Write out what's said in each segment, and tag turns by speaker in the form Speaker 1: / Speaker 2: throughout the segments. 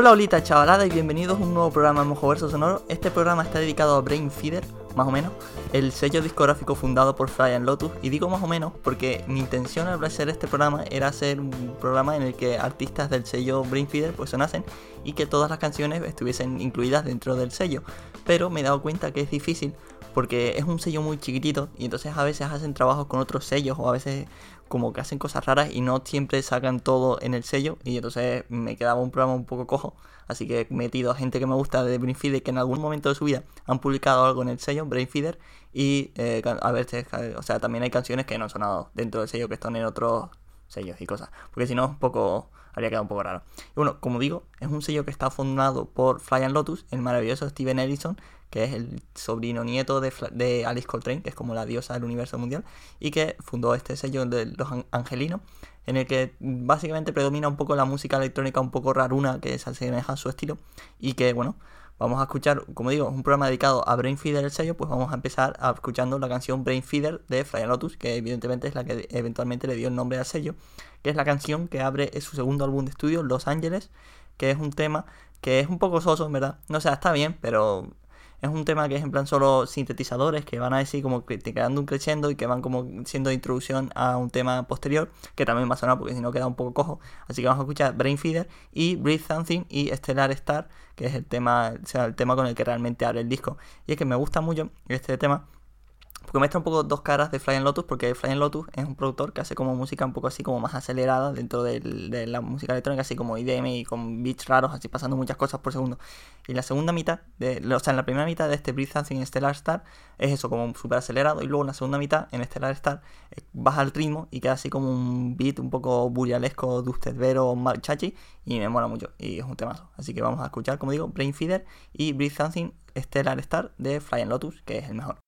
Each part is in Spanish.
Speaker 1: Hola olita chavalada y bienvenidos a un nuevo programa de Mojoverso Sonoro. Este programa está dedicado a Brain Feeder, más o menos, el sello discográfico fundado por Flying Lotus. Y digo más o menos porque mi intención al hacer este programa era hacer un programa en el que artistas del sello Brain Feeder pues sonasen y que todas las canciones estuviesen incluidas dentro del sello. Pero me he dado cuenta que es difícil porque es un sello muy chiquitito y entonces a veces hacen trabajos con otros sellos o a veces como que hacen cosas raras y no siempre sacan todo en el sello, y entonces me quedaba un programa un poco cojo. Así que he metido a gente que me gusta de Brain Feeder que en algún momento de su vida han publicado algo en el sello Brain Feeder y a veces, o sea, también hay canciones que no han sonado dentro del sello que están en otros sellos y cosas, porque si no un poco habría quedado un poco raro. Y bueno, como digo, es un sello que está fundado por Flying Lotus, el maravilloso Steven Ellison, que es el sobrino nieto de Alice Coltrane, que es como la diosa del universo mundial, y que fundó este sello de los angelinos, en el que básicamente predomina un poco la música electrónica un poco raruna que se asemeja a su estilo, y que bueno, vamos a escuchar, como digo, es un programa dedicado a Brain Feeder, el sello, pues vamos a empezar escuchando la canción Brain Feeder de Flying Lotus, que evidentemente es la que eventualmente le dio el nombre al sello, que es la canción que abre su segundo álbum de estudio, Los Ángeles, que es un tema que es un poco soso, en verdad. No sé, está bien, pero es un tema que es en plan solo sintetizadores que van a decir como creando un crescendo y que van como siendo de introducción a un tema posterior que también va a sonar porque si no queda un poco cojo. Así que vamos a escuchar Brain Feeder y Breathe Something y Stellar Star, que es el tema, o sea, el tema con el que realmente abre el disco. Y es que me gusta mucho este tema porque muestra un poco dos caras de Flying Lotus, porque Flying Lotus es un productor que hace como música un poco así como más acelerada dentro de la música electrónica, así como IDM y con beats raros, así pasando muchas cosas por segundo. Y la segunda mitad, o sea, en la primera mitad de este Breathe Something Stellar Star es eso, como súper acelerado, y luego en la segunda mitad, en Stellar Star, baja el ritmo y queda así como un beat un poco burlesco, dubstepero, chachi, y me mola mucho, y es un temazo. Así que vamos a escuchar, como digo, Brain Feeder y Breathe Something Stellar Star de Flying Lotus, que es el mejor.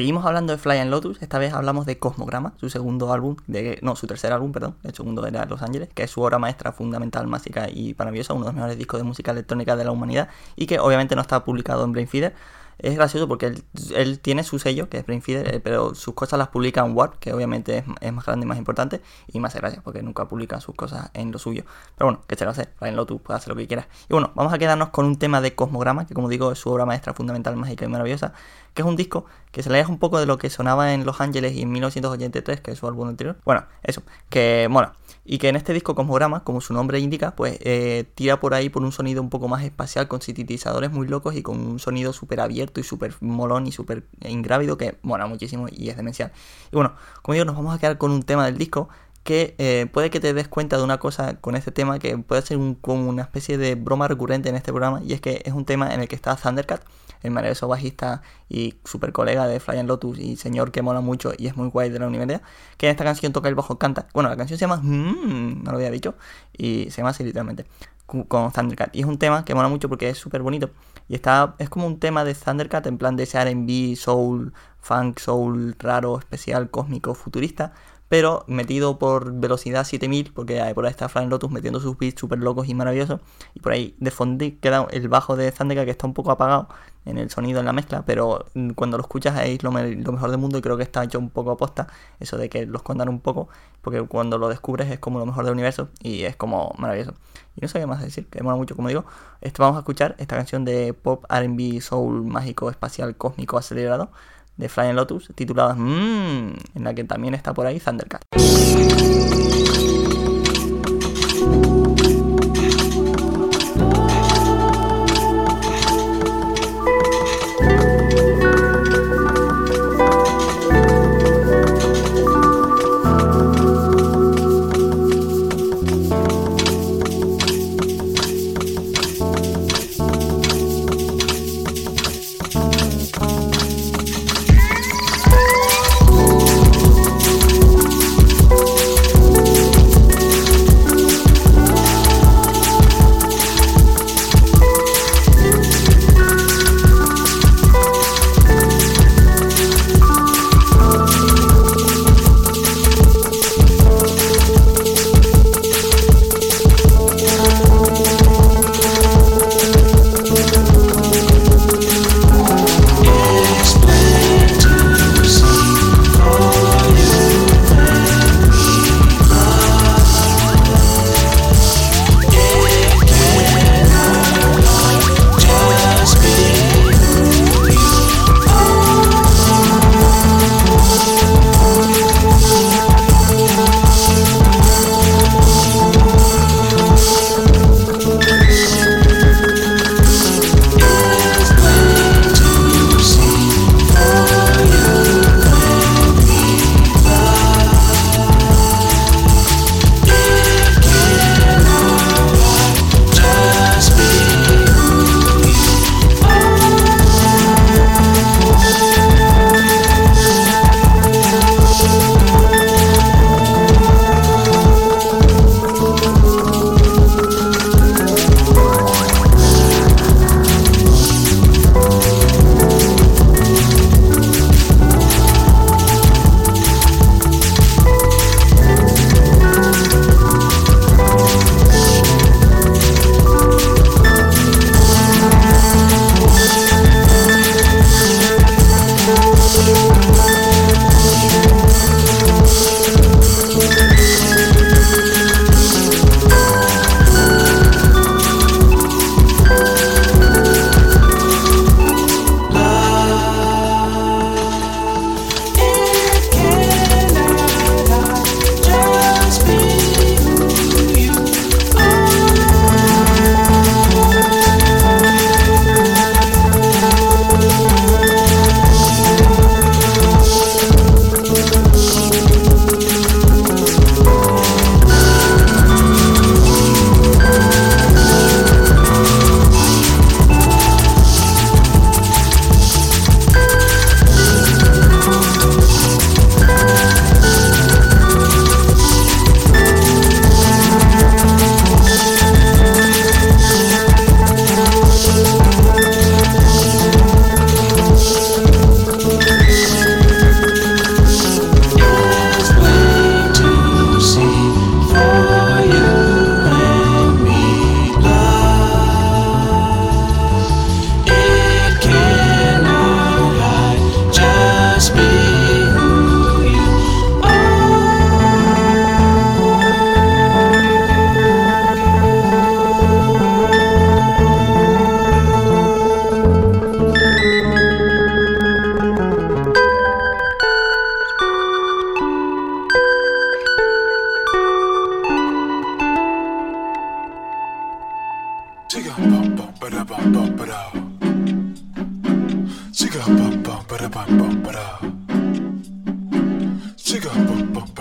Speaker 1: Seguimos hablando de Flying Lotus, esta vez hablamos de Cosmograma, su tercer álbum, perdón, el segundo era Los Ángeles, que es su obra maestra fundamental, mágica y maravillosa, uno de los mejores discos de música electrónica de la humanidad, y que obviamente no está publicado en Brainfeeder. Es gracioso porque él tiene su sello, que es Brainfeeder, pero sus cosas las publica en Warp, que obviamente es más grande y más importante, y más gracias porque nunca publican sus cosas en lo suyo. Pero bueno, ¿qué se va a hacer? Flying Lotus puede hacer lo que quiera. Y bueno, vamos a quedarnos con un tema de Cosmograma, que como digo es su obra maestra fundamental, mágica y maravillosa, que es un disco que se aleja un poco de lo que sonaba en Los Ángeles y en 1983, que es su álbum anterior. Bueno, eso, que mola. Y que en este disco Cosmograma, como su nombre indica, pues tira por ahí por un sonido un poco más espacial, con sintetizadores muy locos y con un sonido súper abierto y súper molón y súper ingrávido que mola muchísimo y es demencial. Y bueno, como digo, nos vamos a quedar con un tema del disco que puede que te des cuenta de una cosa con este tema que puede ser como una especie de broma recurrente en este programa, y es que es un tema en el que está Thundercat, el maravilloso bajista y super colega de Flying Lotus y señor que mola mucho y es muy guay de la universidad, que en esta canción toca el bajo, canta. Bueno, la canción se llama no lo había dicho, y se llama así literalmente, con Thundercat, y es un tema que mola mucho porque es súper bonito y es como un tema de Thundercat en plan de ese R&B, soul, funk, soul raro, especial, cósmico, futurista, pero metido por velocidad 7000, porque por ahí está Flying Lotus metiendo sus beats súper locos y maravillosos, y por ahí de fondo queda el bajo de Thundercat, que está un poco apagado en el sonido, en la mezcla, pero cuando lo escuchas es lo mejor del mundo, y creo que está hecho un poco aposta, eso de que lo escondan un poco, porque cuando lo descubres es como lo mejor del universo, y es como maravilloso. Y no sé qué más decir, que mola mucho, como digo. Vamos a escuchar esta canción de pop, R&B, soul, mágico, espacial, cósmico, acelerado, de Flying Lotus, titulada en la que también está por ahí Thundercat.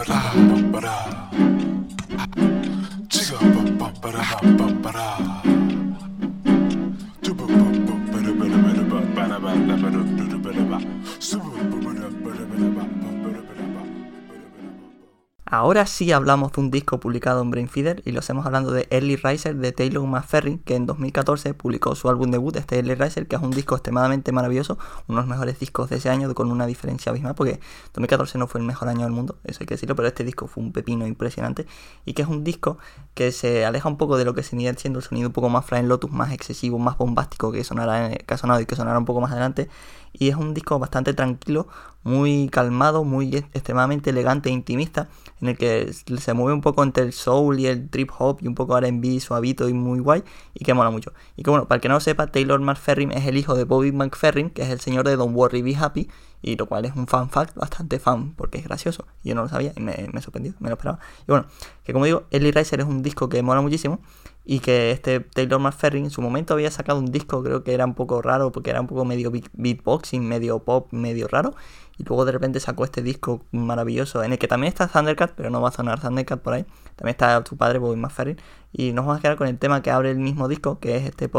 Speaker 1: Ahora sí hablamos de un disco publicado en Brainfeeder y lo hacemos hablando de Early Riser de Taylor McFerrin, que en 2014 publicó su álbum debut, este Early Riser, que es un disco extremadamente maravilloso, uno de los mejores discos de ese año con una diferencia abismal, porque 2014 no fue el mejor año del mundo, eso hay que decirlo, pero este disco fue un pepino impresionante y que es un disco que se aleja un poco de lo que venía siendo el sonido un poco más Flying Lotus, más excesivo, más bombástico que ha sonado y que sonará un poco más adelante. Y es un disco bastante tranquilo, muy calmado, muy extremadamente elegante e intimista, en el que se mueve un poco entre el soul y el trip hop y un poco R&B suavito y muy guay, y que mola mucho. Y que bueno, para el que no lo sepa, Taylor McFerrin es el hijo de Bobby McFerrin, que es el señor de Don't Worry Be Happy, y lo cual es un fan fact bastante fan, porque es gracioso, y yo no lo sabía y me sorprendió, me lo esperaba. Y bueno, que como digo, Early Riser es un disco que mola muchísimo, y que este Taylor McFerrin en su momento había sacado un disco, creo que era un poco raro, porque era un poco medio beatboxing, medio pop, medio raro, y luego de repente sacó este disco maravilloso, en el que también está Thundercat, pero no va a sonar Thundercat por ahí, también está su padre, Bobby McFerrin, y nos vamos a quedar con el tema que abre el mismo disco, que es este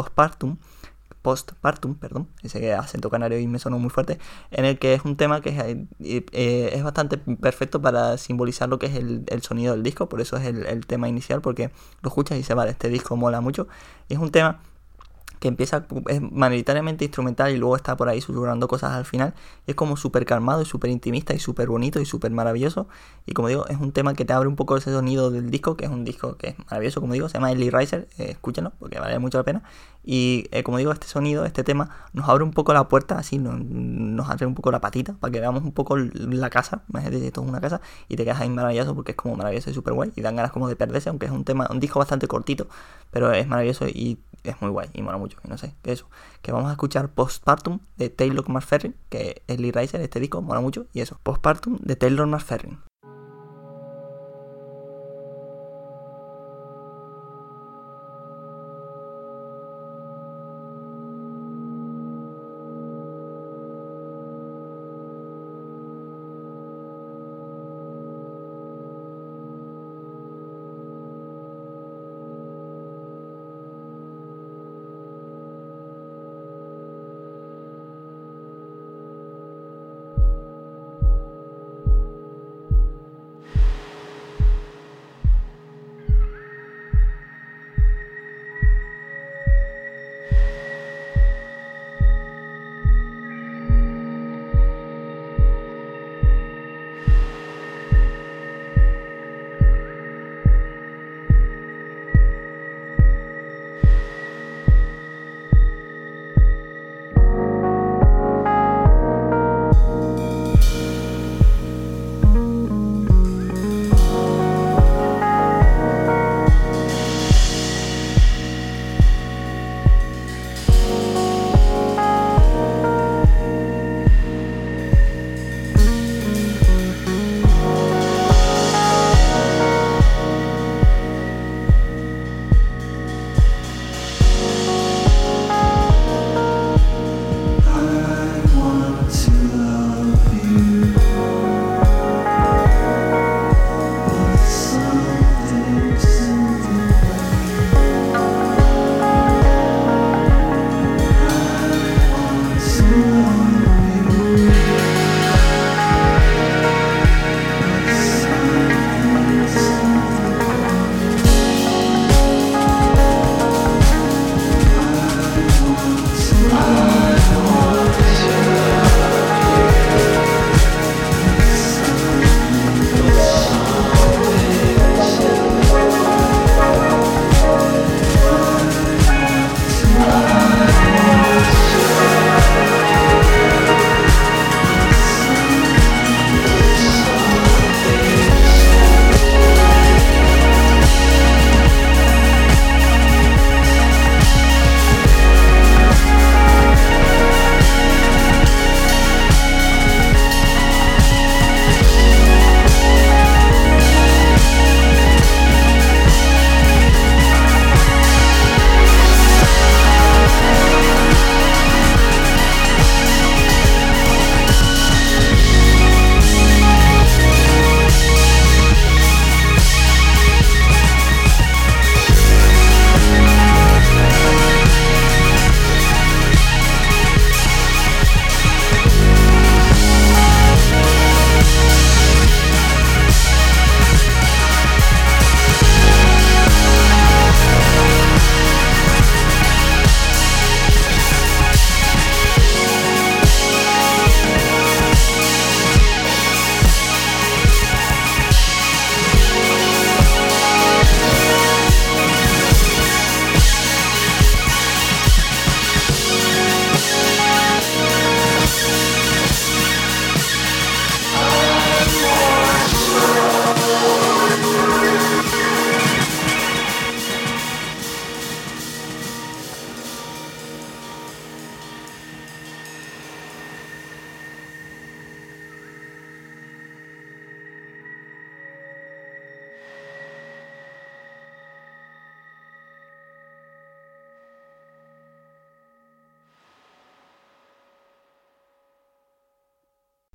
Speaker 1: Postpartum, perdón, ese acento canario y me sonó muy fuerte, en el que es un tema que es bastante perfecto para simbolizar lo que es el sonido del disco, por eso es el tema inicial, porque lo escuchas y dices, vale, este disco mola mucho, y es un tema que empieza, es mayoritariamente instrumental y luego está por ahí susurrando cosas al final, y es como súper calmado y súper intimista y súper bonito y súper maravilloso, y como digo, es un tema que te abre un poco ese sonido del disco, que es un disco que es maravilloso, como digo, se llama Early Riser, escúchenlo porque vale mucho la pena, y como digo, este sonido, este tema, nos abre un poco la puerta, así, nos abre un poco la patita, para que veamos un poco la casa, imagínate, esto es una casa, y te quedas ahí maravilloso, porque es como maravilloso y súper guay, y dan ganas como de perderse, aunque es un disco bastante cortito, pero es maravilloso y es muy guay y mola mucho, y no sé, que eso, que vamos a escuchar Postpartum de Taylor McFerrin, que es Lee Riser, este disco mola mucho, y eso, Postpartum de Taylor McFerrin.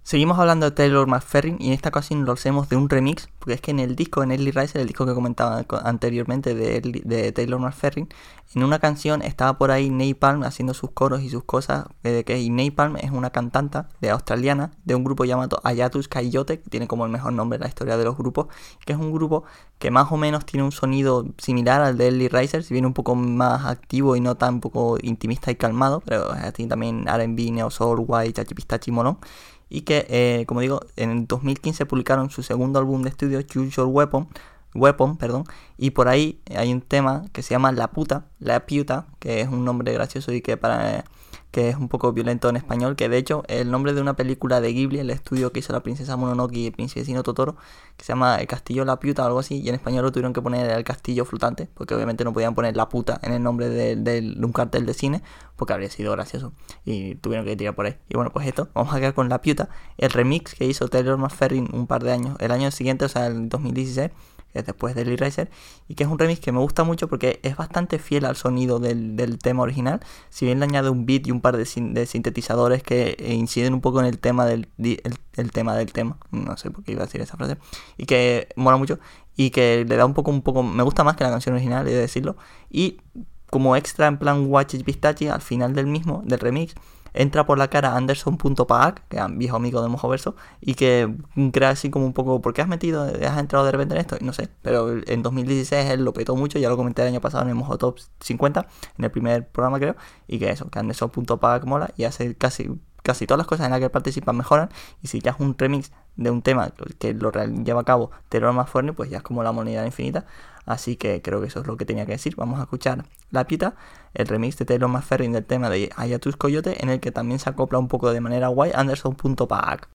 Speaker 1: Seguimos hablando de Taylor McFerrin y en esta ocasión lo hacemos de un remix, porque es que en el disco, en Early Riser, el disco que comentaba anteriormente de Taylor McFerrin, en una canción estaba por ahí Napalm haciendo sus coros y sus cosas, y Napalm es una cantante australiana de un grupo llamado Hiatus Coyote, que tiene como el mejor nombre en la historia de los grupos, que es un grupo que más o menos tiene un sonido similar al de Early Riser, si bien un poco más activo y no tan poco intimista y calmado, pero tiene también R&B, Neo Soul, White, Chachi Pistachi, Molón. Y que, como digo, en 2015 publicaron su segundo álbum de estudio, Choose Your Weapon, y por ahí hay un tema que se llama La Puta, que es un nombre gracioso y que es un poco violento en español, que de hecho el nombre de una película de Ghibli, el estudio que hizo la princesa Mononoke y el príncipe vecino Totoro, que se llama El Castillo La Piuta o algo así, y en español lo tuvieron que poner El Castillo Flotante, porque obviamente no podían poner La Puta en el nombre de un cartel de cine, porque habría sido gracioso, y tuvieron que tirar por ahí. Y bueno, pues esto, vamos a quedar con La Piuta, el remix que hizo Taylor McFerrin un par de años, el año siguiente, o sea, el 2016, que es después de Early Riser, y que es un remix que me gusta mucho porque es bastante fiel al sonido del tema original, si bien le añade un beat y un par de sintetizadores que inciden un poco en el tema del tema, no sé por qué iba a decir esa frase, y que mola mucho, y que le da un poco, me gusta más que la canción original, he de decirlo, y como extra en plan Watch Pistachi, al final del remix, entra por la cara Anderson.paak, que es un viejo amigo de Mojoverso, y que crea así como un poco, ¿por qué has entrado de repente en esto? Y no sé, pero en 2016 él lo petó mucho, ya lo comenté el año pasado en el Mojo Top 50, en el primer programa creo, y que Anderson.paak mola y hace casi todas las cosas en las que participan mejoran, y si ya es un remix de un tema que lo lleva a cabo Taylor McFerrin, pues ya es como la moneda infinita. Así que creo que eso es lo que tenía que decir. Vamos a escuchar La Piuta, el remix de Taylor McFerrin del tema de Hiatus Coyote, en el que también se acopla un poco de manera guay Anderson.paak.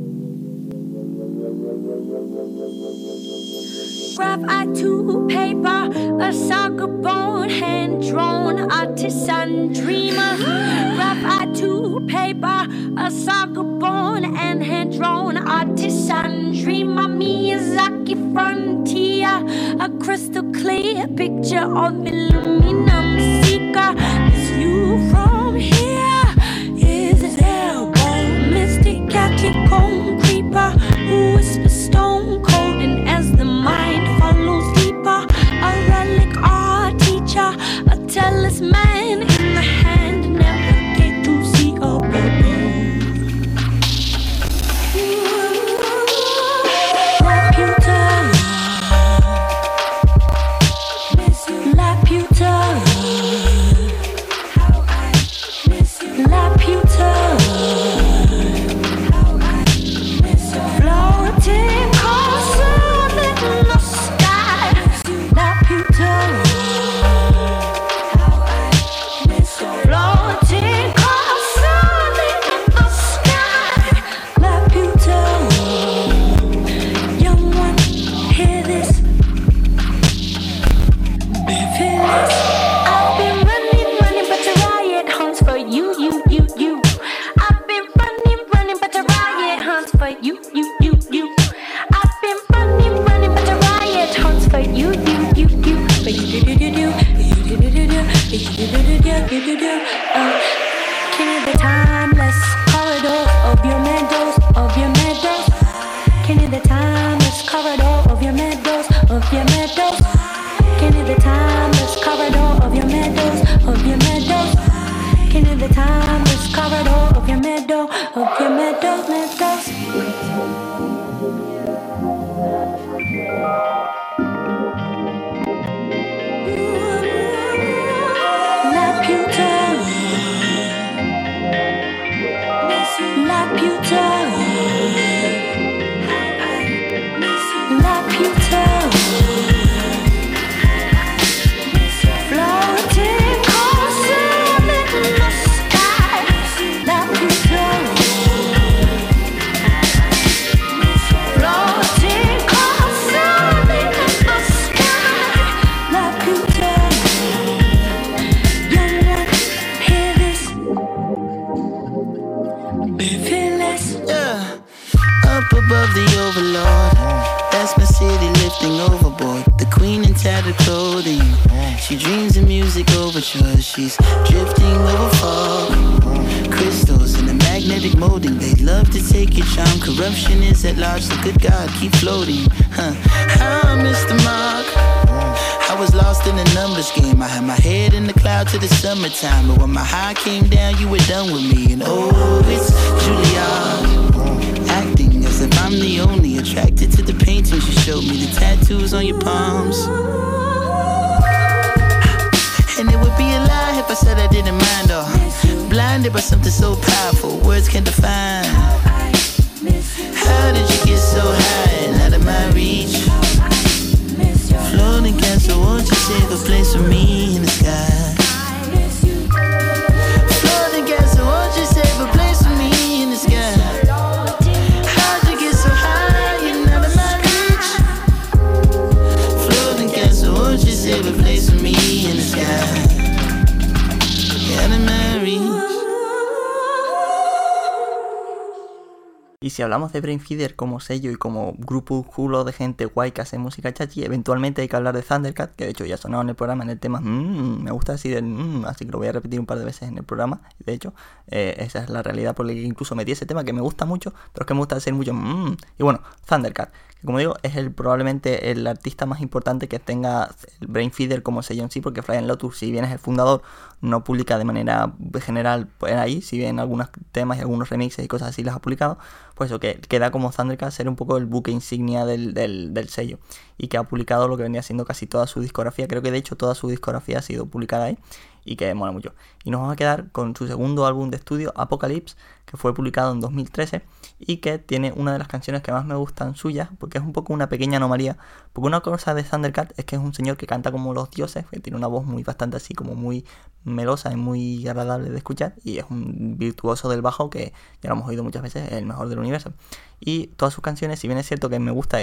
Speaker 2: Graphite to paper, a soccer bone, hand-drawn artisan dreamer. Graphite to paper, a soccer bone, and hand-drawn artisan dreamer. Miyazaki frontier, a crystal clear picture of aluminum seeker. Is you from here? Is it elbow, mystic catacomb creeper who whispers stone cold, and as the mind follows deeper, a relic art teacher, a talisman in the hand, never get to see above. La Piuta, La Piuta, La Piuta. Floating closer in the sky, La Piuta. Floating closer in the sky, La Piuta. Young one, hear this, feel this. I've been running, but the riot hunts for you. I've been running, but the riot hunts for you. I've been running, but the riot hunts for you. King of the timeless corridors of your meadows. King of the timeless corridor of your meadows. King of the timeless corridor of your meadows. King of the timeless corridor of your meadows. La Piuta, La Piuta, La Piuta. Floating closer in the sky, La Piuta. Floating closer in the sky, La Piuta. Young one, hear this, feel this.
Speaker 3: Yeah, up above the overlord, that's my city lifting overboard. The queen in tattered clothing, she dreams of music overtures. She's drifting over fog, crystals in the magazine. magnetic molding. They love to take your charm. Corruption is at large, so good God, keep floating. I missed the mark. I was lost in the numbers game. I had my head in the cloud to the summertime, but when my high came down, you were done with me. And oh, it's Juilliard, acting as if I'm the only attracted to the paintings you showed me, the tattoos on your palms. And it would be a lie if I said I didn't mind, or blinded by something so powerful words can't define. How did you get so high and out of my reach? Floating castle, won't you save a place for me in the sky? Floating castle, won't you save a place for me in the sky? How'd you get so high and out of my reach? Floating castle, won't you save a place for me in the sky? Out of my reach.
Speaker 1: Y si hablamos de Brain Feeder como sello y como grupo de gente guay que hace música chachi, eventualmente hay que hablar de Thundercat, que de hecho ya sonaba en el programa en el tema me gusta decir el así que lo voy a repetir un par de veces en el programa. De hecho, esa es la realidad por la que incluso metí ese tema, que me gusta mucho, pero es que me gusta decir mucho Y bueno, Thundercat, que como digo, es probablemente el artista más importante que tenga el Brain Feeder como sello en sí, porque Flying Lotus, si bien es el fundador, no publica de manera general pues ahí, si bien algunos temas y algunos remixes y cosas así las ha publicado, pues eso, que queda como Thundercat ser un poco el buque insignia del sello, y que ha publicado lo que venía siendo casi toda su discografía. Creo que de hecho toda su discografía ha sido publicada ahí, y que mola mucho. Y nos vamos a quedar con su segundo álbum de estudio, Apocalypse, que fue publicado en 2013 y que tiene una de las canciones que más me gustan suyas, porque es un poco una pequeña anomalía. Porque una cosa de Thundercat es que es un señor que canta como los dioses, que tiene una voz muy bastante así, como muy melosa y muy agradable de escuchar, y es un virtuoso del bajo que ya lo hemos oído muchas veces, es el mejor del universo. Y todas sus canciones, si bien es cierto que me gusta,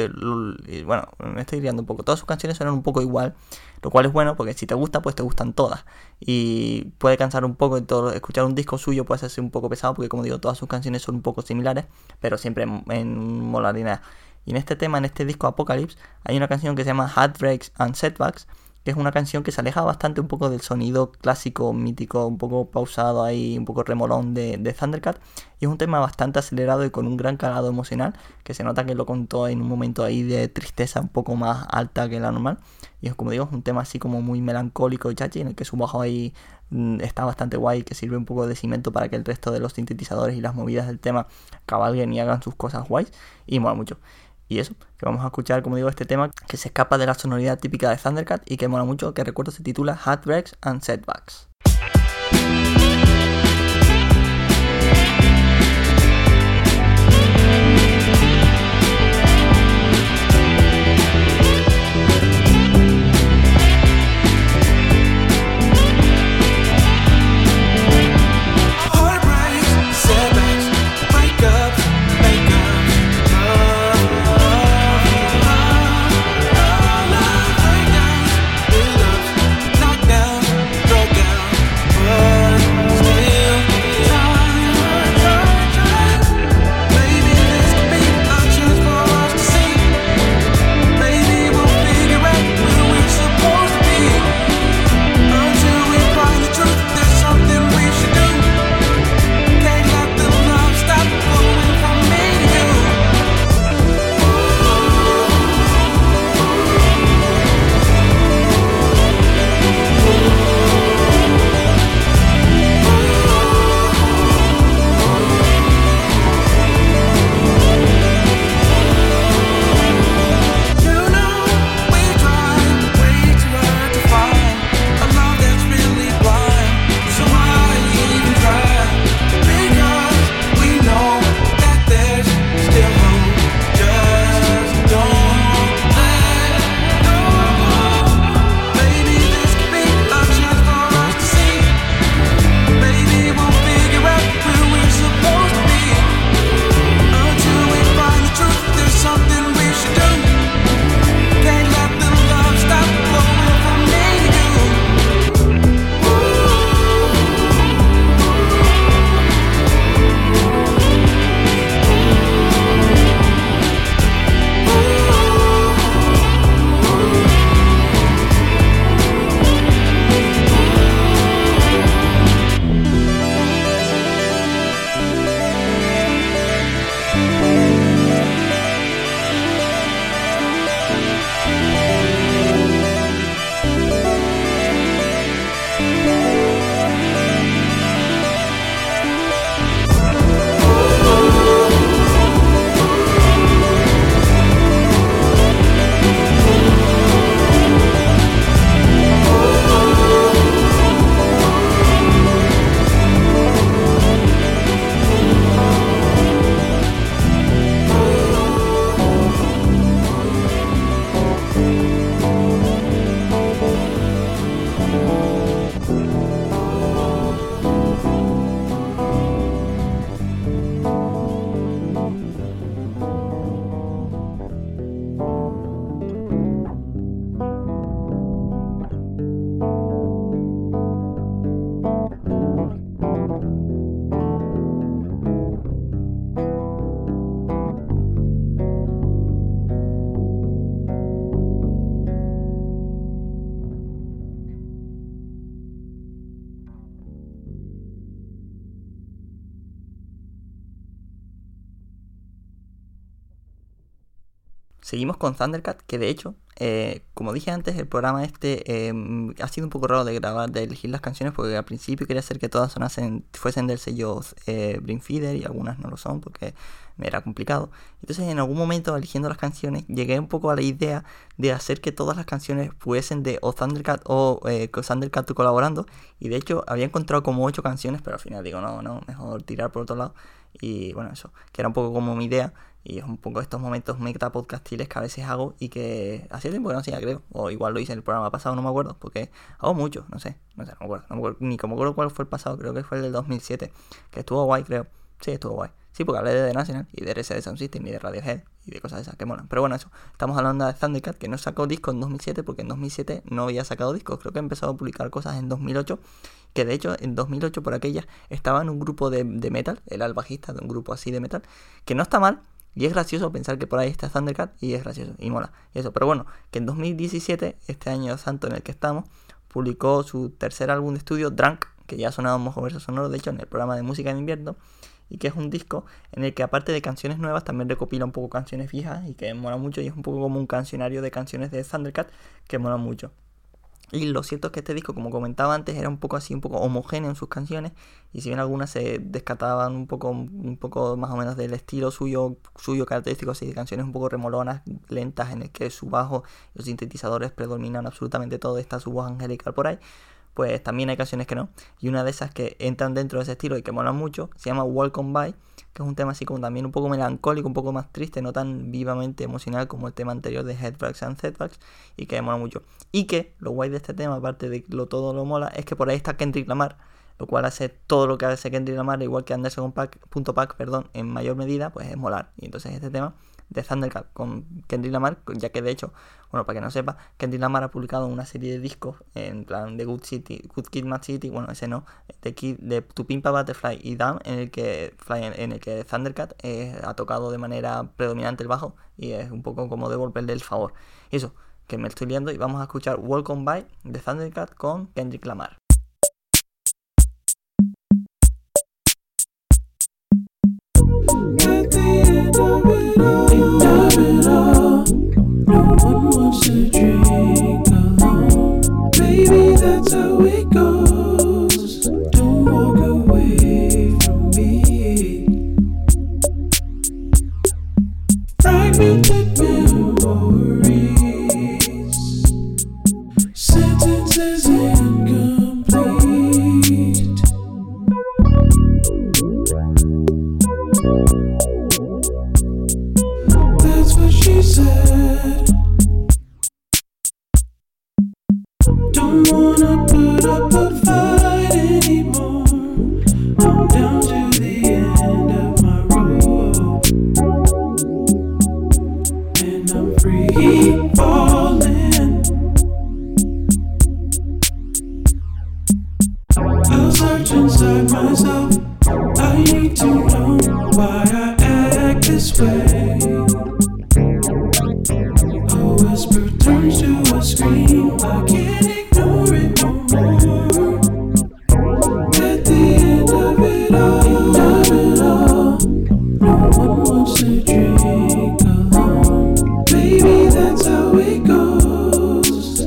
Speaker 1: bueno, me estoy liando un poco, todas sus canciones suenan un poco igual, lo cual es bueno, porque si te gusta, pues te gustan todas. Y puede cansar un poco, escuchar un disco suyo puede hacerse un poco pesado, porque como digo, todas sus canciones son un poco similares, pero siempre en molaridad. Y en este tema, en este disco Apocalypse, hay una canción que se llama Heartbreaks and Setbacks, que es una canción que se aleja bastante un poco del sonido clásico, mítico, un poco pausado ahí, un poco remolón de Thundercat, y es un tema bastante acelerado y con un gran calado emocional, que se nota que lo contó en un momento ahí de tristeza un poco más alta que la normal, y es, como digo, es un tema así como muy melancólico y chachi, en el que su bajo ahí está bastante guay, que sirve un poco de cimento para que el resto de los sintetizadores y las movidas del tema cabalguen y hagan sus cosas guays, y mola mucho. Y eso, que vamos a escuchar, como digo, este tema que se escapa de la sonoridad típica de Thundercat y que mola mucho, que recuerdo se titula Heartbreaks and Setbacks.
Speaker 4: Knockdown, broke down.
Speaker 1: seguimos con Thundercat, que de hecho, como dije antes, el programa ha sido un poco raro de elegir las canciones, porque al principio quería hacer que todas fuesen del sello Brain Feeder, y algunas no lo son porque me era complicado. Entonces en algún momento, eligiendo las canciones, llegué un poco a la idea de hacer que todas las canciones fuesen de o Thundercat o con Thundercat colaborando, y de hecho había encontrado como 8 canciones, pero al final digo no, mejor tirar por otro lado. Y bueno, eso, que era un poco como mi idea, y es un poco estos momentos meta podcastiles que a veces hago y que hacía tiempo que no hacía, creo, o igual lo hice en el programa pasado, no me acuerdo, porque hago mucho, no me acuerdo, ni como me acuerdo cuál fue el pasado, creo que fue el del 2007, que estuvo guay, creo. Sí, estuvo guay. Sí, porque hablé de The National y de RCD Sound System y de Radiohead y de cosas esas que molan. Pero bueno, eso. Estamos hablando de Thundercat, que no sacó disco en 2007, porque en 2007 no había sacado discos. Creo que empezó a publicar cosas en 2008. Que de hecho, en 2008 por aquellas estaba en un grupo de metal. Era el bajista de un grupo así de metal. Que no está mal. Y es gracioso pensar que por ahí está Thundercat. Y es gracioso. Y mola. Y eso. Pero bueno, que en 2017, este año santo en el que estamos, publicó su tercer álbum de estudio, Drunk, que ya ha sonado en Mojo Verso Sonoro, de hecho, en el programa de música de invierno. Y que es un disco en el que, aparte de canciones nuevas, también recopila un poco canciones viejas y que mola mucho, y es un poco como un cancionario de canciones de Thundercat que mola mucho. Y lo cierto es que este disco, como comentaba antes, era un poco homogéneo en sus canciones, y si bien algunas se descataban un poco más o menos del estilo suyo característico, así de canciones un poco remolonas, lentas, en el que su bajo y los sintetizadores predominan absolutamente todo, está su voz angelical por ahí, pues también hay canciones que no, y una de esas que entran dentro de ese estilo y que molan mucho se llama Welcome By, que es un tema así como también un poco melancólico, un poco más triste, no tan vivamente emocional como el tema anterior de Headbacks and Setbacks, y que mola mucho. Y que lo guay de este tema, aparte de todo lo mola, es que por ahí está Kendrick Lamar, lo cual hace todo lo que hace Kendrick Lamar, igual que Anderson.Paak, en mayor medida, pues es molar. Y entonces este tema de Thundercat con Kendrick Lamar, ya que de hecho, bueno, para que no sepa, Kendrick Lamar ha publicado una serie de discos en plan de Good Kid, Mad City, bueno, ese no, de To Pimp a Butterfly y Damn, en el que Thundercat ha tocado de manera predominante el bajo, y es un poco como devolverle el favor. Y eso, que me estoy liando, y vamos a escuchar Welcome By de Thundercat con Kendrick Lamar.
Speaker 4: At the end of it all, no one wants to drink alone. Baby, that's how it goes. Don't walk away from me. Fragmented memories, sentences incomplete. That's what she said. Don't wanna put up a fight anymore. I'm down to the end of my rope, and I'm free falling. I'll search inside myself. I need to know why I act this way. A whisper turns to a scream. I can't ignore it no more. At the end of it all, no one wants to drink alone. Baby, that's how it goes.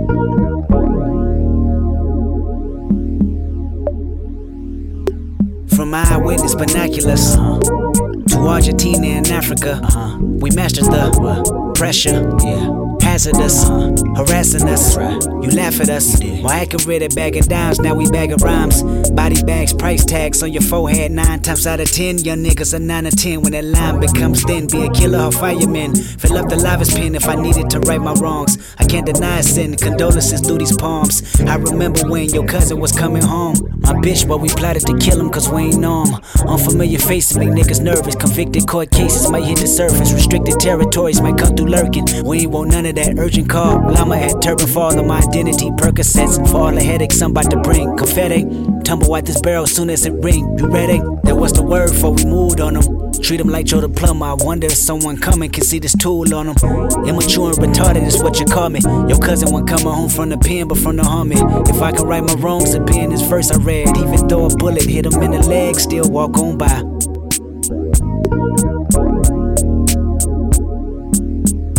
Speaker 5: From eyewitness binoculars to Argentina and Africa, we mastered the pressure, hazardous, harassing us. You laugh at us, while accurate at bagging dimes, now we bagging rhymes. Body bags, price tags on your forehead. 9 times out of 10, young niggas are 9 or 10. When that line becomes thin, be a killer or fireman. Fill up the livest pen if I needed to right my wrongs. I can't deny a sin, condolences through these palms. I remember when your cousin was coming home. My bitch, but we plotted to kill him cause we ain't know him. Unfamiliar faces make niggas nervous. Convicted court cases might hit the surface. Restricted territories might come through lurking. We ain't want none of that urgent call. Llama at turban fall on my identity. Percocets for all the headaches I'm about to bring. Confetti, tumble out this barrel soon as it ring. You ready? That was the word before we moved on them. Treat them like Joe the plumber. I wonder if someone coming can see this tool on them. Immature and retarded is what you call me. Your cousin wasn't coming home from the pen but from the army. If I can right my wrongs, it'd be in this verse I read. Even though a bullet hit him in the leg, still walk on by.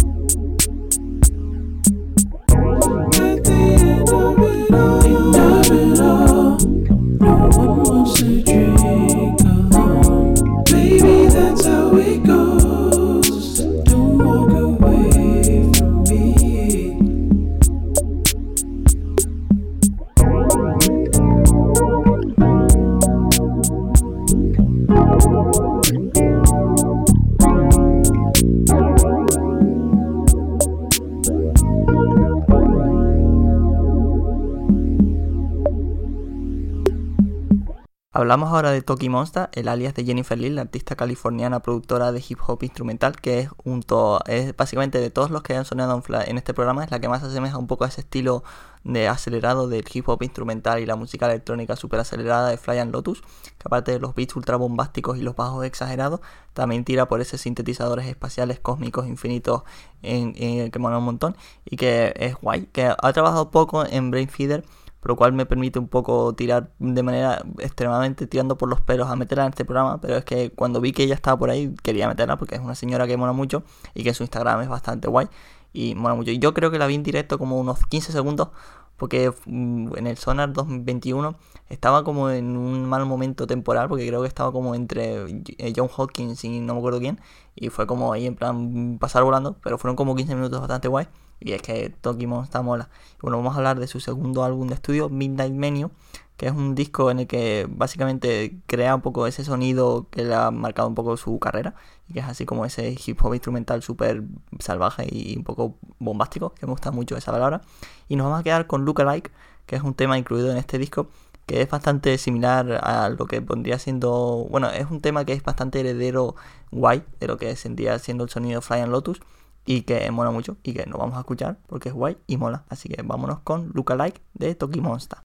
Speaker 1: Hablamos ahora de Toki Monsta, el alias de Jennifer Lee, la artista californiana productora de hip hop instrumental, que es básicamente de todos los que han sonado en este programa, es la que más se asemeja un poco a ese estilo de acelerado del hip hop instrumental y la música electrónica super acelerada de Fly and Lotus, que aparte de los beats ultra bombásticos y los bajos exagerados, también tira por esos sintetizadores espaciales cósmicos infinitos que mola un montón y que es guay, que ha trabajado poco en Brainfeeder, por lo cual me permite un poco tirar de manera extremadamente tirando por los pelos a meterla en este programa, pero es que cuando vi que ella estaba por ahí quería meterla porque es una señora que mola mucho y que su Instagram es bastante guay y mola mucho. Y yo creo que la vi en directo como unos 15 segundos porque en el Sonar 2021 estaba como en un mal momento temporal porque creo que estaba como entre John Hopkins y no me acuerdo quién y fue como ahí en plan pasar volando, pero fueron como 15 minutos bastante guay. Y es que Toki Monsta mola. Y bueno, vamos a hablar de su segundo álbum de estudio, Midnight Menu, que es un disco en el que básicamente crea un poco ese sonido que le ha marcado un poco su carrera. Y que es así como ese hip hop instrumental súper salvaje y un poco bombástico, que me gusta mucho esa palabra. Y nos vamos a quedar con Lookalike, que es un tema incluido en este disco, que es bastante similar a lo que pondría siendo... Bueno, es un tema que es bastante heredero guay de lo que sentía siendo el sonido Fly and Lotus. Y que mola mucho y que nos vamos a escuchar porque es guay y mola. Así que vámonos con Lookalike de Toki Monsta.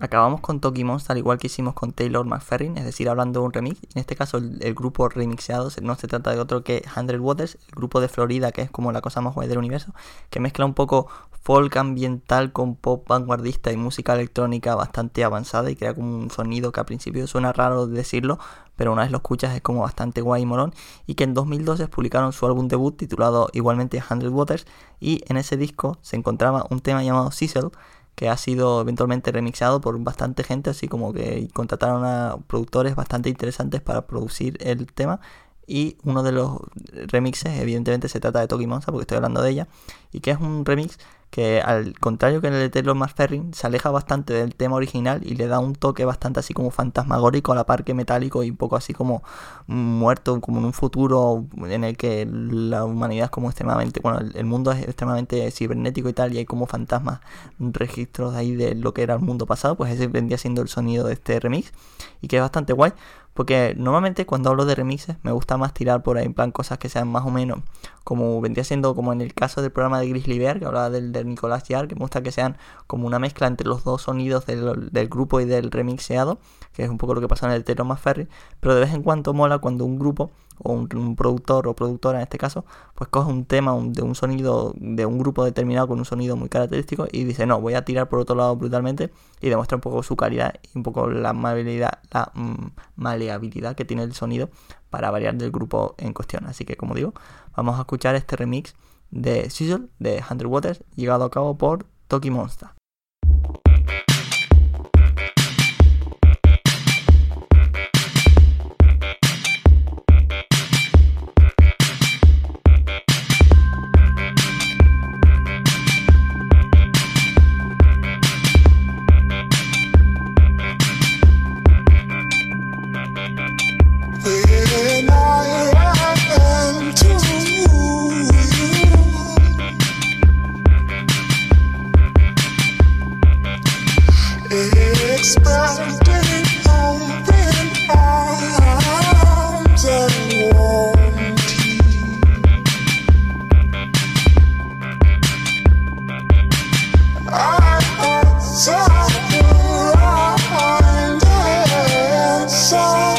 Speaker 1: Acabamos con Toki Monster, al igual que hicimos con Taylor McFerrin, es decir, hablando de un remix. En este caso, el grupo remixeado no se trata de otro que 100 Waters, el grupo de Florida, que es como la cosa más guay del universo, que mezcla un poco folk ambiental con pop vanguardista y música electrónica bastante avanzada y crea como un sonido que al principio suena raro decirlo, pero una vez lo escuchas es como bastante guay y molón. Y que en 2012 publicaron su álbum debut titulado igualmente 100 Waters, y en ese disco se encontraba un tema llamado Sizzle, que ha sido eventualmente remixado por bastante gente, así como que contrataron a productores bastante interesantes para producir el tema. Y uno de los remixes, evidentemente se trata de Toki Monster, porque estoy hablando de ella, y que es un remix que, al contrario que en el de Taylor McFerrin, se aleja bastante del tema original y le da un toque bastante así como fantasmagórico a la par que metálico, y un poco así como muerto, como en un futuro en el que la humanidad es como extremadamente, bueno, el mundo es extremadamente cibernético y tal, y hay como fantasmas, registros ahí de lo que era el mundo pasado. Pues ese vendría siendo el sonido de este remix, y que es bastante guay, porque normalmente cuando hablo de remixes me gusta más tirar por ahí en plan cosas que sean más o menos como vendría siendo como en el caso del programa de Grizzly Bear, que hablaba del Nicolás Jarre, que me gusta que sean como una mezcla entre los dos sonidos del grupo y del remixeado, que es un poco lo que pasa en el Taylor McFerrin. Pero de vez en cuando mola cuando un grupo o un productor o productora en este caso pues coge un tema de un sonido de un grupo determinado con un sonido muy característico y dice no, voy a tirar por otro lado brutalmente, y demuestra un poco su calidad y un poco la maleabilidad que tiene el sonido para variar del grupo en cuestión. Así que, como digo, vamos a escuchar este remix de Sizzle de 100 Waters, llevado a cabo por Toki Monster.
Speaker 6: When I ran to you, expanding open arms and warranty. I was blind and so.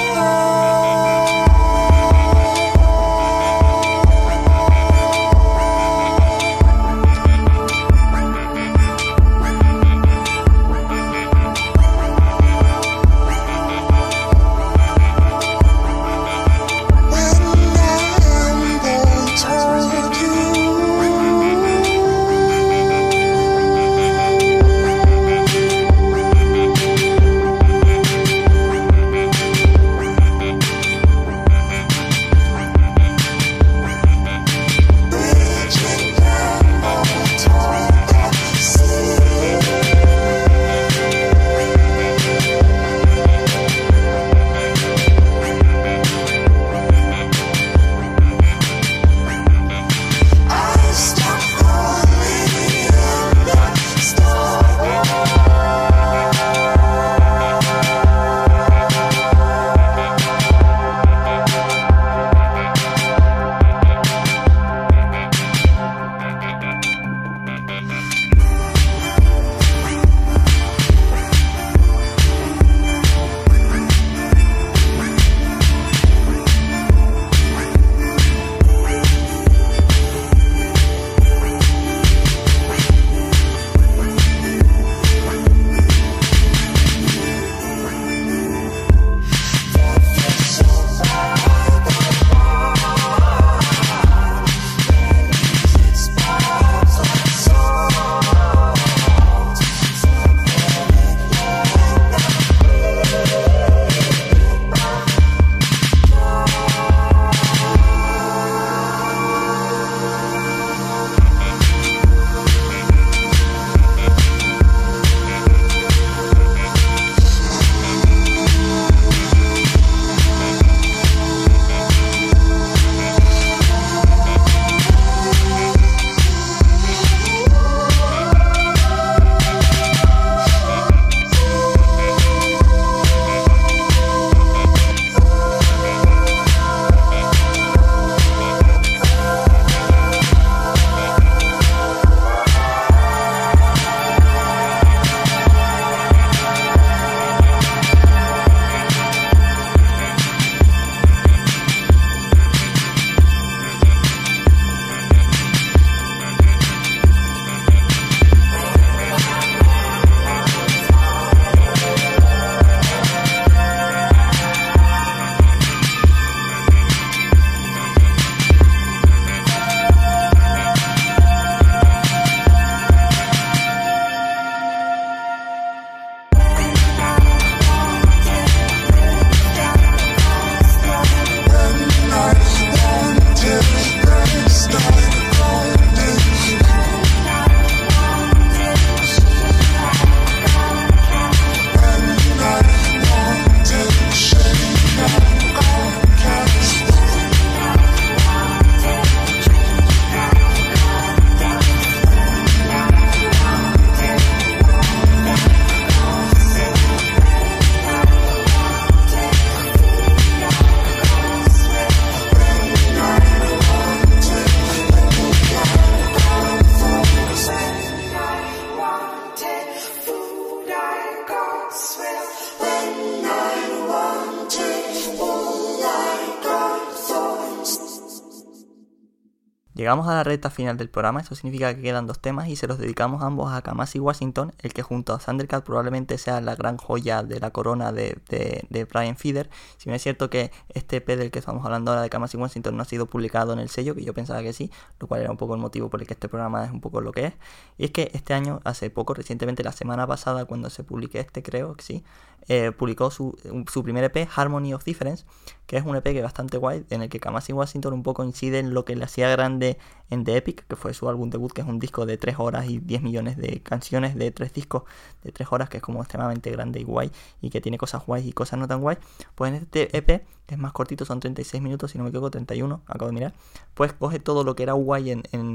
Speaker 1: Llegamos a la recta final del programa, eso significa que quedan 2 temas y se los dedicamos ambos a Kamasi Washington, el que junto a Thundercat probablemente sea la gran joya de la corona de Brian Fiedler. Si bien es cierto que este EP del que estamos hablando ahora de Kamasi Washington no ha sido publicado en el sello, que yo pensaba que sí, lo cual era un poco el motivo por el que este programa es un poco lo que es. Y es que este año, hace poco, recientemente, la semana pasada, cuando se publique creo que sí, publicó su primer EP, Harmony of Difference, que es un EP que es bastante guay, en el que Kamasi Washington un poco incide en lo que le hacía grande en The Epic, que fue su álbum debut, que es un disco de 3 horas y 10 millones de canciones de 3 discos de 3 horas, que es como extremadamente grande y guay, y que tiene cosas guays y cosas no tan guay. Pues en este EP, que es más cortito, son 36 minutos, si no me equivoco, 31, acabo de mirar, pues coge todo lo que era guay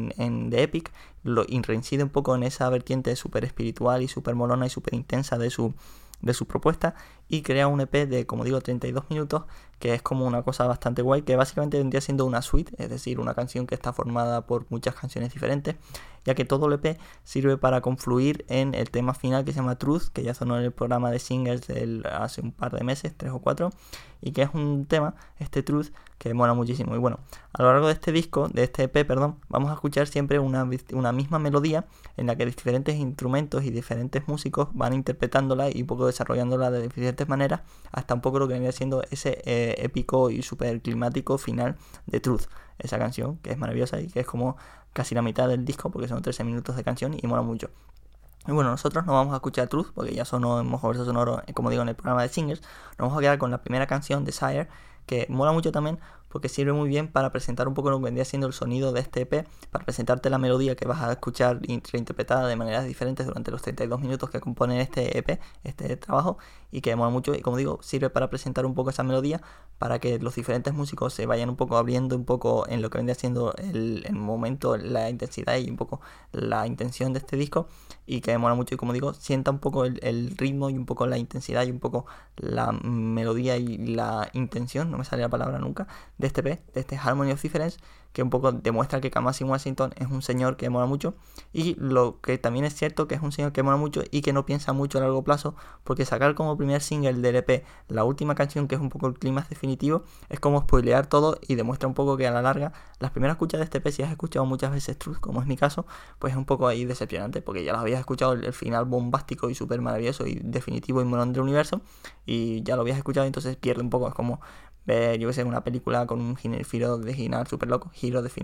Speaker 1: en The Epic, y reincide un poco en esa vertiente súper espiritual y súper molona y súper intensa de su propuesta, y crea un EP de, como digo, 32 minutos, que es como una cosa bastante guay, que básicamente vendría siendo una suite, es decir, una canción que está formada por muchas canciones diferentes, ya que todo el EP sirve para confluir en el tema final que se llama Truth, que ya sonó en el programa de singles hace un par de meses, 3 o 4, y que es un tema, este Truth, que mola muchísimo. Y bueno, a lo largo de este disco, de este EP, vamos a escuchar siempre una misma melodía en la que diferentes instrumentos y diferentes músicos van interpretándola y un poco desarrollándola de diferentes maneras, hasta un poco lo que vendría siendo ese épico y súper climático final de Truth, esa canción que es maravillosa y que es como casi la mitad del disco, porque son 13 minutos de canción y mola mucho. Y bueno, nosotros no vamos a escuchar Truth porque ya sonó en Mojoverso Sonoro, como digo, en el programa de singles. Nos vamos a quedar con la primera canción, Desire, que mola mucho también porque sirve muy bien para presentar un poco lo que vendría siendo el sonido de este EP, para presentarte la melodía que vas a escuchar reinterpretada de maneras diferentes durante los 32 minutos que componen este EP, este trabajo, y que mola mucho, y como digo, sirve para presentar un poco esa melodía, para que los diferentes músicos se vayan un poco abriendo un poco en lo que vendría siendo el momento, la intensidad y un poco la intención de este disco, y que mola mucho, y como digo, sienta un poco el ritmo y un poco la intensidad y un poco la melodía y la intención, no me sale la palabra nunca, de este EP, de este Harmony of Difference, que un poco demuestra que Kamasi Washington es un señor que mola mucho, y lo que también es cierto que es un señor que mola mucho y que no piensa mucho a largo plazo, porque sacar como primer single del EP la última canción, que es un poco el clímax definitivo, es como spoilear todo y demuestra un poco que a la larga las primeras escuchas de este EP, si has escuchado muchas veces Truth, como es mi caso, pues es un poco ahí decepcionante, porque ya las habías escuchado el final bombástico y súper maravilloso y definitivo y molón del universo, y ya lo habías escuchado, entonces pierde un poco, es como ver, yo que sé, una película con un giro de final súper loco, giro de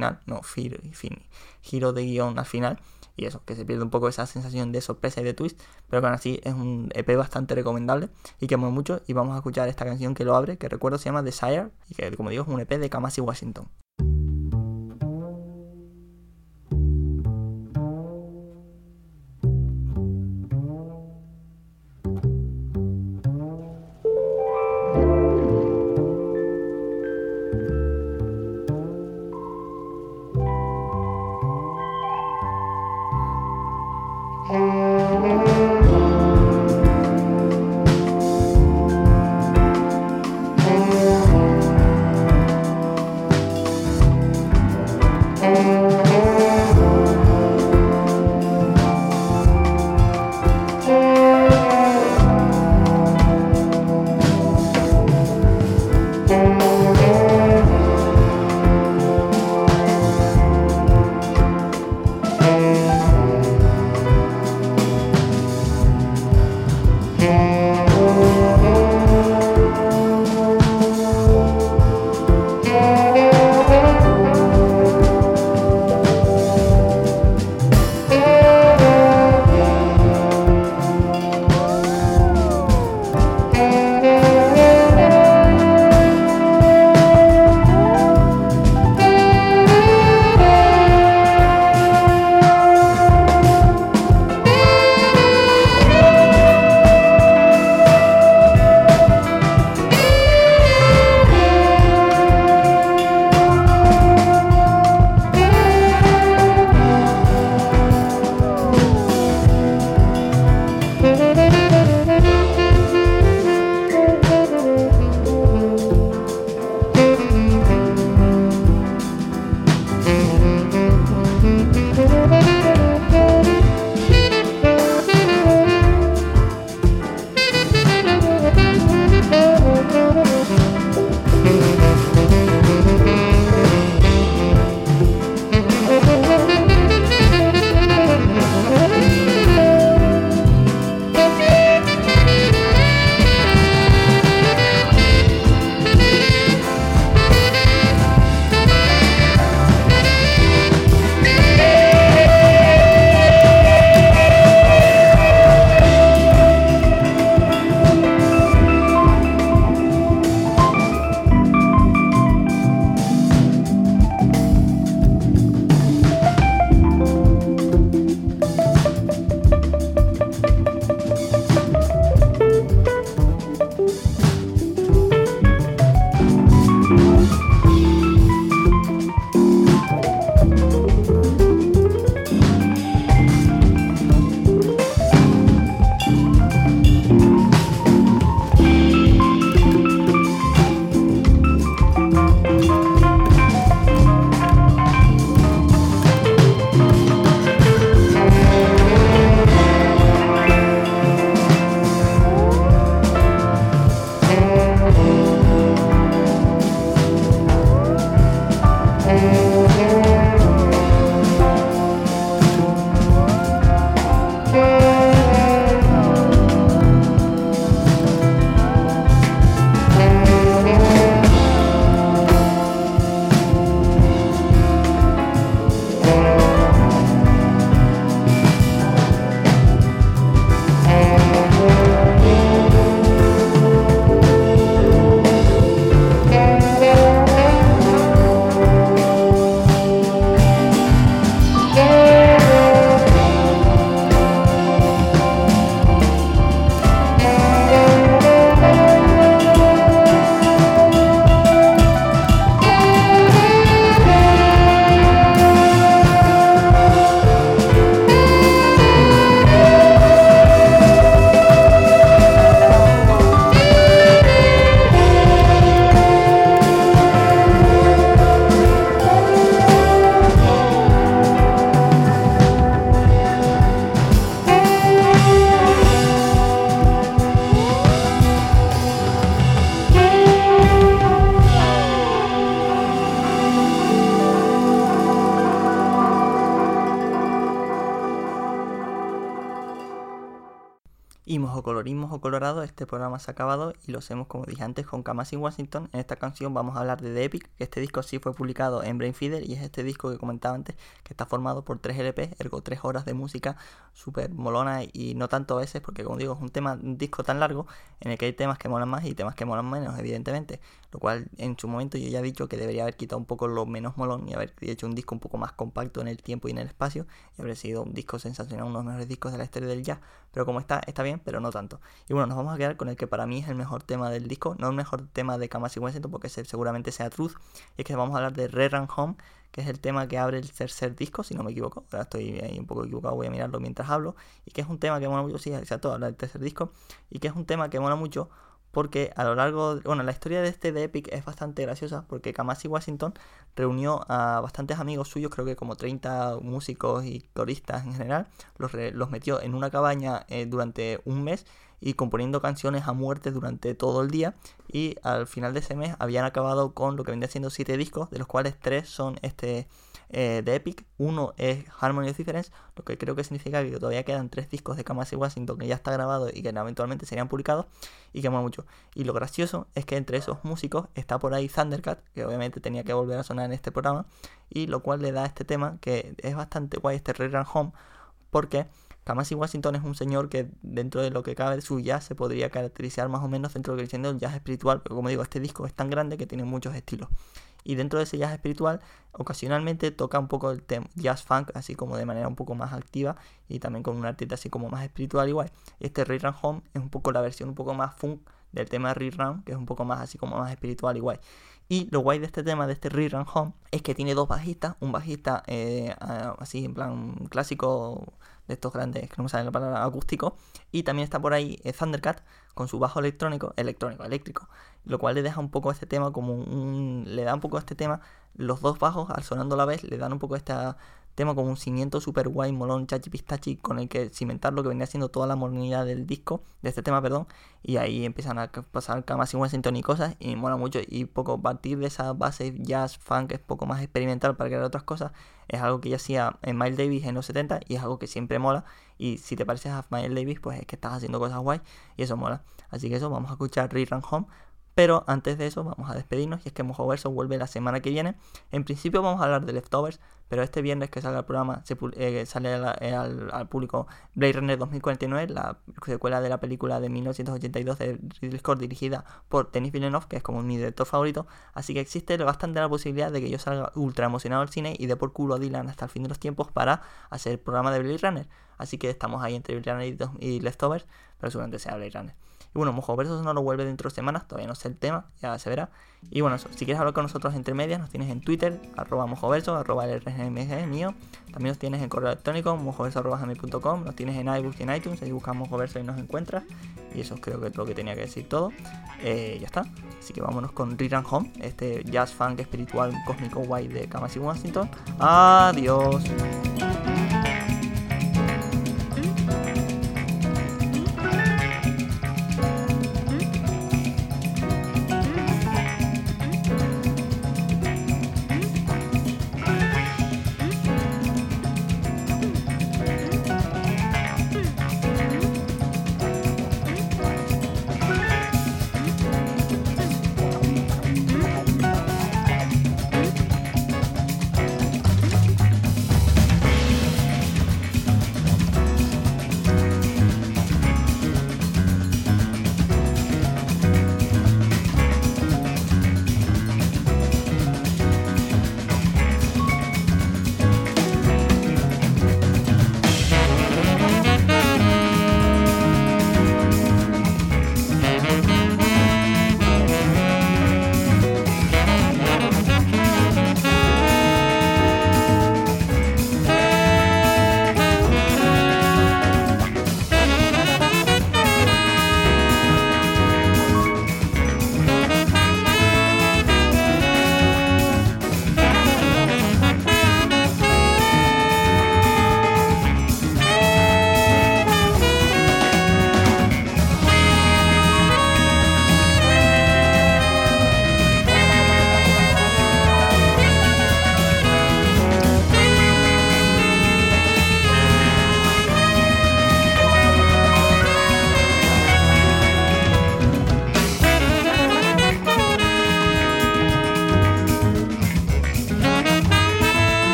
Speaker 1: guión al final, y eso, que se pierde un poco esa sensación de sorpresa y de twist, pero que aún así es un EP bastante recomendable y que mola mucho, y vamos a escuchar esta canción que lo abre, que recuerdo se llama Desire, y que, como digo, es un EP de Kamasi Washington. o colorismos o colorados, este programa se ha acabado y lo hacemos, como dije antes, con Kamasi Washington. En esta canción vamos a hablar de The Epic, que este disco sí fue publicado en Brainfeeder y es este disco que comentaba antes, que está formado por 3 LP, ergo 3 horas de música súper molona y no tanto a veces, porque como digo, es un disco tan largo en el que hay temas que molan más y temas que molan menos, evidentemente, lo cual en su momento yo ya he dicho que debería haber quitado un poco lo menos molón y haber hecho un disco un poco más compacto en el tiempo y en el espacio y habría sido un disco sensacional, uno de los mejores discos de la historia del jazz, pero como está bien, pero no tanto. Y bueno, nos vamos a quedar con el que para mí es el mejor tema del disco, no el mejor tema de Kamasi Washington porque seguramente sea Truth, y es que vamos a hablar de Rerun Home, que es el tema que abre el tercer disco, si no me equivoco. Ahora estoy ahí un poco equivocado, voy a mirarlo mientras hablo, y que es un tema que mola mucho, sí, exacto, habla del tercer disco, y que es un tema que mola mucho porque a lo largo, la historia de The Epic es bastante graciosa, porque Kamasi Washington reunió a bastantes amigos suyos, creo que como 30 músicos y coristas en general, los metió en una cabaña durante un mes y componiendo canciones a muerte durante todo el día, y al final de ese mes habían acabado con lo que vendría siendo 7 discos, de los cuales 3 son The Epic, uno es Harmony of Difference, lo que creo que significa que todavía quedan 3 discos de Kamasi Washington que ya está grabado y que eventualmente serían publicados y que mola mucho. Y lo gracioso es que entre esos músicos está por ahí Thundercat, que obviamente tenía que volver a sonar en este programa, y lo cual le da este tema que es bastante guay, este Rerun Home, porque Kamasi Washington es un señor que dentro de lo que cabe de su jazz se podría caracterizar más o menos dentro de lo que viene siendo el jazz espiritual, pero como digo, este disco es tan grande que tiene muchos estilos. Y dentro de ese jazz espiritual, ocasionalmente toca un poco el jazz funk, así como de manera un poco más activa, y también con un artista así como más espiritual igual. Este Rerun Home es un poco la versión un poco más funk del tema de Rerun, que es un poco más así como más espiritual igual. Y lo guay de este tema, de este Rerun Home, es que tiene 2 bajistas, un bajista así en plan clásico, de estos grandes, que no me sale la palabra, acústico, y también está por ahí Thundercat con su bajo eléctrico, lo cual le deja un poco este tema le da un poco a este tema, los 2 bajos al sonando a la vez, le dan un poco este tema como un cimiento super guay, molón, chachi pistachi, con el que cimentar lo que venía siendo toda la modernidad del disco, de este tema, perdón, y ahí empiezan a pasar Kamasi Washington y cosas, y mola mucho, y poco a partir de esa base jazz, funk, es poco más experimental para crear otras cosas, es algo que ya hacía Miles Davis en los 70, y es algo que siempre mola, y si te pareces a Miles Davis, pues es que estás haciendo cosas guay, y eso mola. Así que eso, vamos a escuchar Rerun Home. Pero antes de eso vamos a despedirnos, y es que Mojoverso vuelve la semana que viene. En principio vamos a hablar de Leftovers, pero este viernes que salga el programa sale al público Blade Runner 2049, la secuela de la película de 1982 de Ridley Scott dirigida por Denis Villeneuve, que es como mi director favorito. Así que existe bastante la posibilidad de que yo salga ultra emocionado al cine y dé por culo a Dylan hasta el fin de los tiempos para hacer el programa de Blade Runner. Así que estamos ahí entre Blade Runner y Leftovers, pero seguramente sea Blade Runner. Y bueno, Mojoverso no lo vuelve dentro de semanas, todavía no sé el tema, ya se verá. Y bueno, eso, si quieres hablar con nosotros entre medias, nos tienes en Twitter, @mojoverso, @LRGMG mío. También nos tienes en correo electrónico, mojoverso@gmail.com, nos tienes en iBooks y en iTunes, ahí buscas Mojoverso y nos encuentras. Y eso creo que es lo que tenía que decir todo. Ya está, así que vámonos con Rerun Home, este jazz funk espiritual cósmico guay de Kamasi Washington. Adiós.